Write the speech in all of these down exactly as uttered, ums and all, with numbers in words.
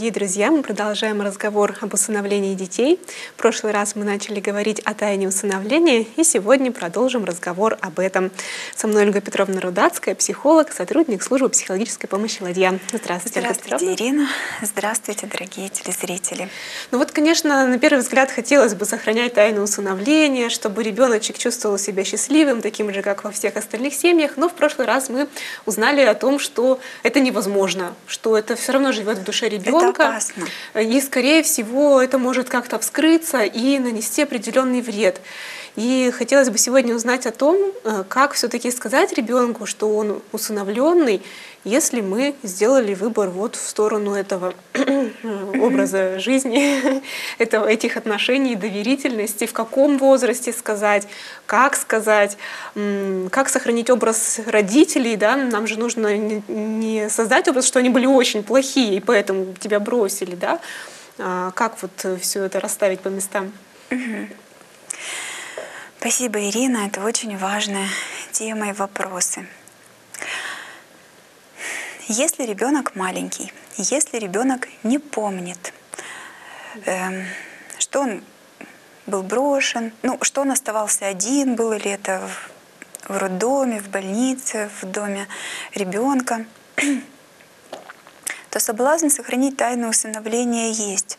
дорогие друзья! Мы продолжаем разговор об усыновлении детей. В прошлый раз мы начали говорить о тайне усыновления, и сегодня продолжим разговор об этом. Со мной Ольга Петровна Рудацкая, психолог, сотрудник службы психологической помощи «Ладья». Здравствуйте, Ольга Здравствуйте, Петровна. Ирина. Здравствуйте, дорогие телезрители. Ну вот, конечно, на первый взгляд хотелось бы сохранять тайну усыновления, чтобы ребеночек чувствовал себя счастливым, таким же, как во всех остальных семьях. Но в прошлый раз мы узнали о том, что это невозможно, что это все равно живет в душе ребенка. Это опасно. И, скорее всего, это может как-то вскрыться и нанести определенный вред. И хотелось бы сегодня узнать о том, как все-таки сказать ребенку, что он усыновленный, если мы сделали выбор вот в сторону этого образа жизни, этого, этих отношений, доверительности, в каком возрасте сказать, как сказать, как сохранить образ родителей. Да? Нам же нужно не создать образ, что они были очень плохие, и поэтому тебя бросили. Да? А как вот все это расставить по местам? Спасибо, Ирина. Это очень важная тема и вопросы. Если ребенок маленький, если ребенок не помнит, э, что он был брошен, ну, что он оставался один, было ли это в, в роддоме, в больнице, в доме ребенка, то соблазн сохранить тайну усыновления есть.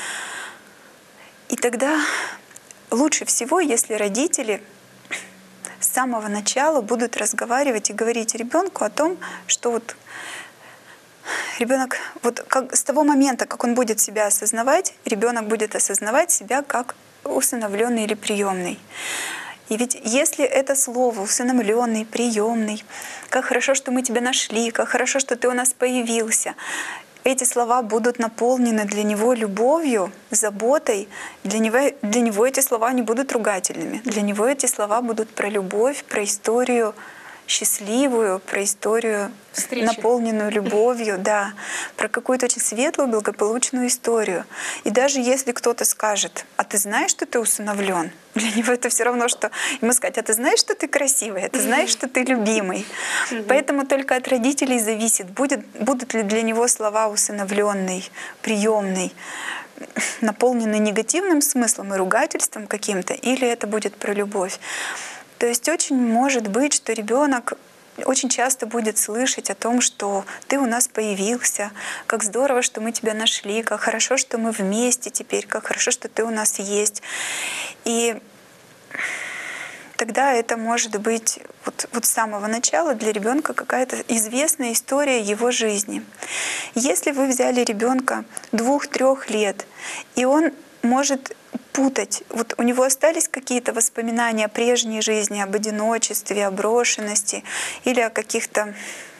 И тогда лучше всего, если родители с самого начала будут разговаривать и говорить ребенку о том, что вот ребенок, вот как, с того момента, как он будет себя осознавать, ребенок будет осознавать себя как усыновленный или приемный. И ведь если это слово усыновленный, приемный, как хорошо, что мы тебя нашли, как хорошо, что ты у нас появился, эти слова будут наполнены для него любовью, заботой. Для него, для него эти слова не будут ругательными. Для него эти слова будут про любовь, про историю счастливую, про историю, встречи, наполненную любовью, да, про какую-то очень светлую, благополучную историю. И даже если кто-то скажет: «А ты знаешь, что ты усыновлен?» Для него это все равно, что ему сказать: «А ты знаешь, что ты красивый? А ты знаешь, что ты любимый?» Поэтому только от родителей зависит, будет, будут ли для него слова усыновленный, приемный, наполнены негативным смыслом и ругательством каким-то, или это будет про любовь. То есть очень может быть, что ребенок очень часто будет слышать о том, что ты у нас появился, как здорово, что мы тебя нашли, как хорошо, что мы вместе теперь, как хорошо, что ты у нас есть. И тогда это может быть вот, вот с самого начала для ребенка какая-то известная история его жизни. Если вы взяли ребенка двух-трех лет, и он может путать. Вот у него остались какие-то воспоминания о прежней жизни, об одиночестве, о брошенности или о каких-то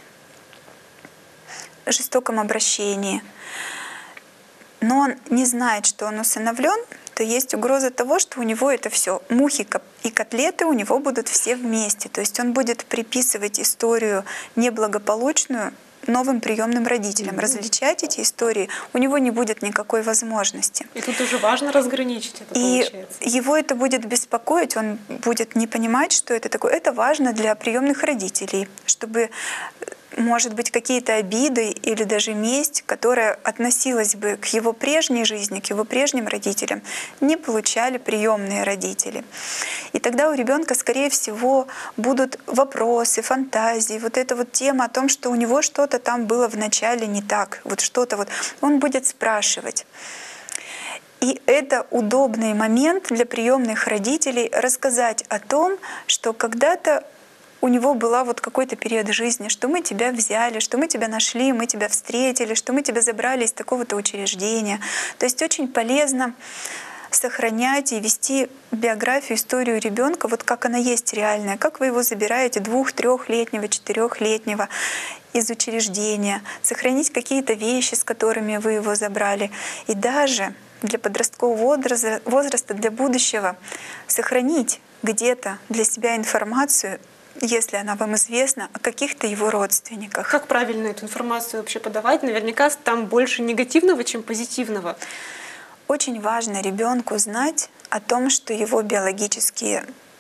жестоком обращении. Но он не знает, что он усыновлен, то есть угроза того, что у него это все мухи и котлеты у него будут все вместе. То есть он будет приписывать историю неблагополучную новым приемным родителям. Mm-hmm. Различать эти истории у него не будет никакой возможности. И тут уже важно разграничить это, и получается. Его это будет беспокоить, он будет не понимать, что это такое. Это важно для приемных родителей, чтобы, может быть, какие-то обиды или даже месть, которая относилась бы к его прежней жизни, к его прежним родителям, не получали приемные родители. И тогда у ребенка, скорее всего, будут вопросы, фантазии, вот эта вот тема о том, что у него что-то там было вначале не так, вот что-то вот. Он будет спрашивать. И это удобный момент для приемных родителей рассказать о том, что когда-то у него была вот какой-то период жизни, что мы тебя взяли, что мы тебя нашли, мы тебя встретили, что мы тебя забрали из такого-то учреждения. То есть очень полезно сохранять и вести биографию, историю ребенка, вот как она есть реальная, как вы его забираете двух-трехлетнего, четырехлетнего из учреждения, сохранить какие-то вещи, с которыми вы его забрали. И даже для подросткового возраста, для будущего сохранить где-то для себя информацию, если она вам известна, о каких-то его родственниках. Как правильно эту информацию вообще подавать? Наверняка там больше негативного, чем позитивного. Очень важно ребенку знать о том, что его биологические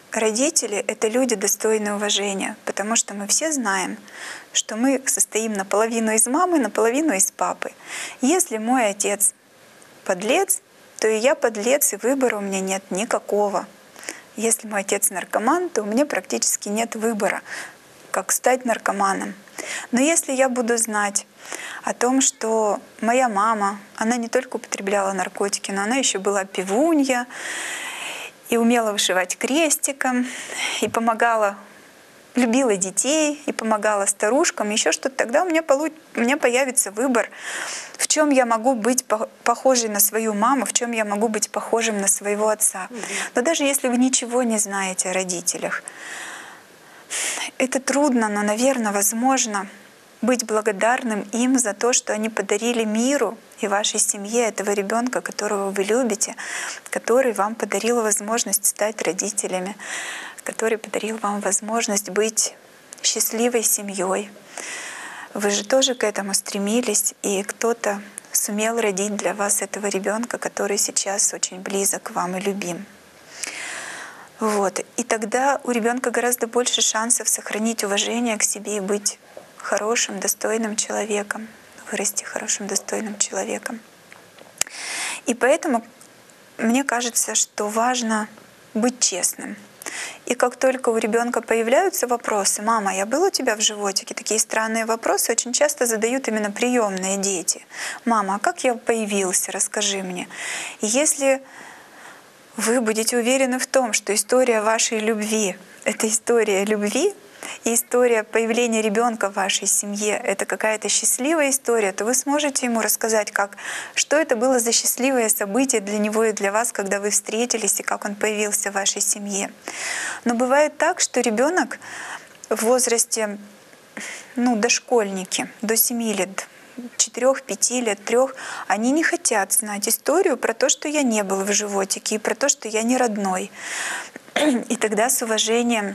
родители — это люди, достойные уважения, потому что мы все знаем, что мы состоим наполовину из мамы, наполовину из папы. Если мой отец подлец, то и я подлец, и выбора у меня нет никакого. Если мой отец наркоман, то у меня практически нет выбора, как стать наркоманом. Но если я буду знать о том, что моя мама, она не только употребляла наркотики, но она еще была пивунья, и умела вышивать крестиком, и помогала, любила детей, и помогала старушкам, еще что-то, тогда у меня, полу... у меня появится выбор, в чем я могу быть похожей на свою маму, в чем я могу быть похожим на своего отца. Mm-hmm. Но даже если вы ничего не знаете о родителях, это трудно, но, наверное, возможно быть благодарным им за то, что они подарили миру и вашей семье этого ребенка, которого вы любите, который вам подарил возможность стать родителями, который подарил вам возможность быть счастливой семьей. Вы же тоже к этому стремились, и кто-то сумел родить для вас этого ребенка, который сейчас очень близок к вам и любим. Вот. И тогда у ребенка гораздо больше шансов сохранить уважение к себе и быть хорошим, достойным человеком, вырасти хорошим, достойным человеком. И поэтому мне кажется, что важно быть честным. И как только у ребенка появляются вопросы: «Мама, я был у тебя в животике?» Такие странные вопросы очень часто задают именно приемные дети. «Мама, а как я появился? Расскажи мне». И если вы будете уверены в том, что история вашей любви — это история любви, и история появления ребенка в вашей семье — это какая-то счастливая история, то вы сможете ему рассказать, как, что это было за счастливое событие для него и для вас, когда вы встретились, и как он появился в вашей семье. Но бывает так, что ребенок в возрасте, ну, дошкольники, до семи лет, четырёх, пяти лет, трех, они не хотят знать историю про то, что я не был в животике, и про то, что я не родной. И тогда с уважением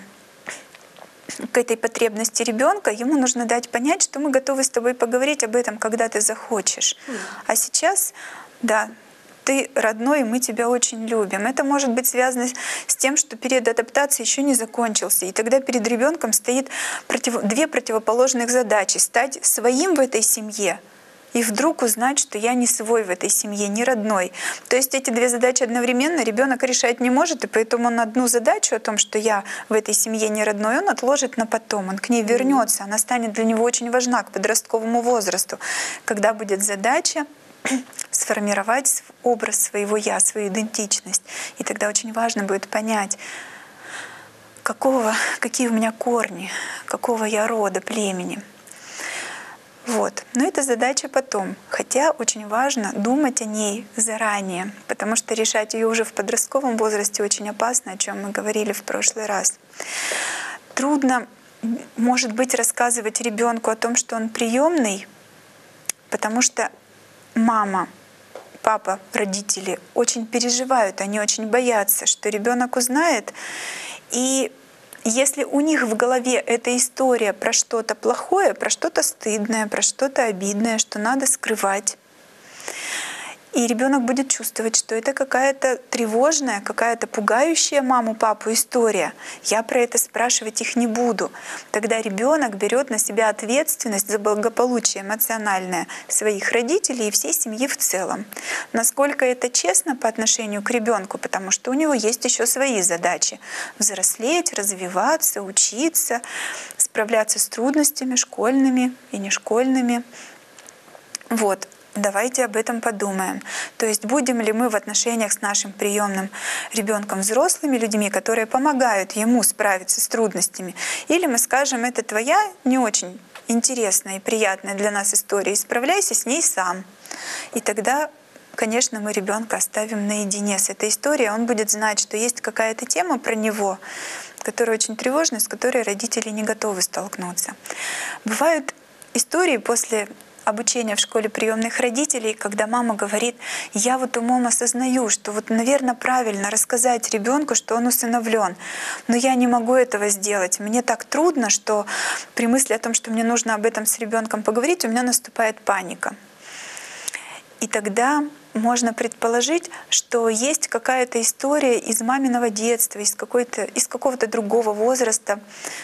к этой потребности ребенка ему нужно дать понять, что мы готовы с тобой поговорить об этом, когда ты захочешь. А сейчас, да, ты родной, и мы тебя очень любим. Это может быть связано с тем, что период адаптации еще не закончился. И тогда перед ребенком стоит против... две противоположных задачи: стать своим в этой семье и вдруг узнать, что я не свой в этой семье, не родной. То есть эти две задачи одновременно ребенок решать не может, и поэтому он одну задачу о том, что я в этой семье не родной, он отложит на потом, он к ней вернется, она станет для него очень важна к подростковому возрасту, когда будет задача сформировать образ своего «я», свою идентичность. И тогда очень важно будет понять, какого, какие у меня корни, какого я рода, племени. Вот. Но это задача потом. Хотя очень важно думать о ней заранее, потому что решать ее уже в подростковом возрасте очень опасно, о чем мы говорили в прошлый раз. Трудно, может быть, рассказывать ребенку о том, что он приемный, потому что мама, папа, родители очень переживают, они очень боятся, что ребенок узнает. И если у них в голове эта история про что-то плохое, про что-то стыдное, про что-то обидное, что надо скрывать, и ребенок будет чувствовать, что это какая-то тревожная, какая-то пугающая маму, папу история. Я про это спрашивать их не буду. Тогда ребенок берет на себя ответственность за благополучие эмоциональное своих родителей и всей семьи в целом. Насколько это честно по отношению к ребенку, потому что у него есть еще свои задачи: взрослеть, развиваться, учиться, справляться с трудностями школьными и нешкольными. Вот. Давайте об этом подумаем. То есть будем ли мы в отношениях с нашим приемным ребенком взрослыми людьми, которые помогают ему справиться с трудностями, или мы скажем: это твоя не очень интересная и приятная для нас история, справляйся с ней сам. И тогда, конечно, мы ребенка оставим наедине с этой историей, он будет знать, что есть какая-то тема про него, которая очень тревожная, с которой родители не готовы столкнуться. Бывают истории после обучения в школе приемных родителей, когда мама говорит: я вот умом осознаю, что вот, наверное, правильно рассказать ребенку, что он усыновлен, но я не могу этого сделать. Мне так трудно, что при мысли о том, что мне нужно об этом с ребенком поговорить, у меня наступает паника. И тогда можно предположить, что есть какая-то история из маминого детства, из, какой-то, из какого-то другого возраста.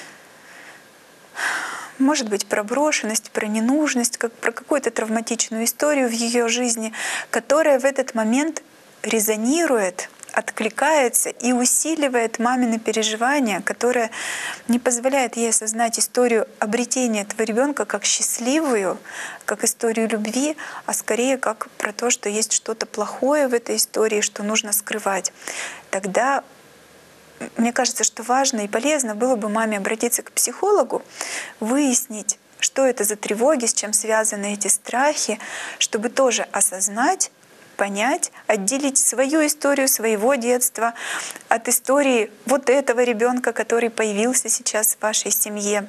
Может быть, про брошенность, про ненужность, как про какую-то травматичную историю в ее жизни, которая в этот момент резонирует, откликается и усиливает мамины переживания, которое не позволяет ей осознать историю обретения этого ребенка как счастливую, как историю любви, а скорее как про то, что есть что-то плохое в этой истории, что нужно скрывать. Тогда мне кажется, что важно и полезно было бы маме обратиться к психологу, выяснить, что это за тревоги, с чем связаны эти страхи, чтобы тоже осознать, понять, отделить свою историю своего детства от истории вот этого ребенка, который появился сейчас в вашей семье.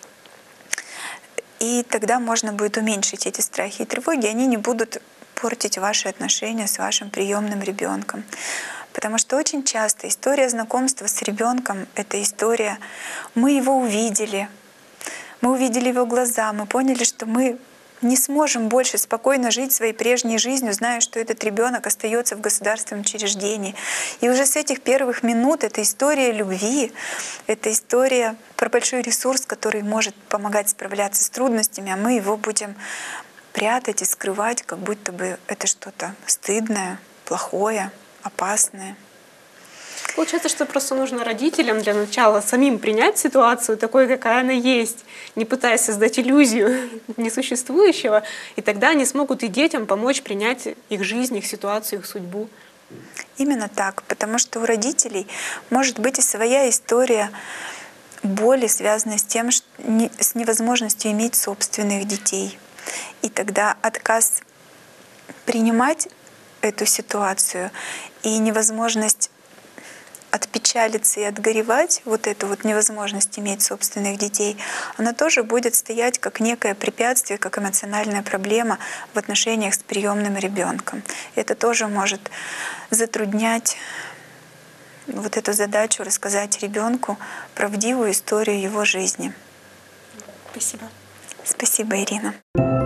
И тогда можно будет уменьшить эти страхи и тревоги, они не будут портить ваши отношения с вашим приемным ребенком. Потому что очень часто история знакомства с ребенком — это история «мы его увидели», мы увидели его глаза, мы поняли, что мы не сможем больше спокойно жить своей прежней жизнью, зная, что этот ребенок остается в государственном учреждении. И уже с этих первых минут это история любви, это история про большой ресурс, который может помогать справляться с трудностями, а мы его будем прятать и скрывать, как будто бы это что-то стыдное, плохое, опасное. Получается, что просто нужно родителям для начала самим принять ситуацию такой, какая она есть, не пытаясь создать иллюзию несуществующего, и тогда они смогут и детям помочь принять их жизнь, их ситуацию, их судьбу. Именно так, потому что у родителей может быть и своя история боли, связанная с тем, что с невозможностью иметь собственных детей. И тогда отказ принимать эту ситуацию и невозможность отпечалиться и отгоревать, вот эту вот невозможность иметь собственных детей, она тоже будет стоять как некое препятствие, как эмоциональная проблема в отношениях с приемным ребенком. Это тоже может затруднять вот эту задачу рассказать ребенку правдивую историю его жизни. Спасибо. Спасибо, Ирина.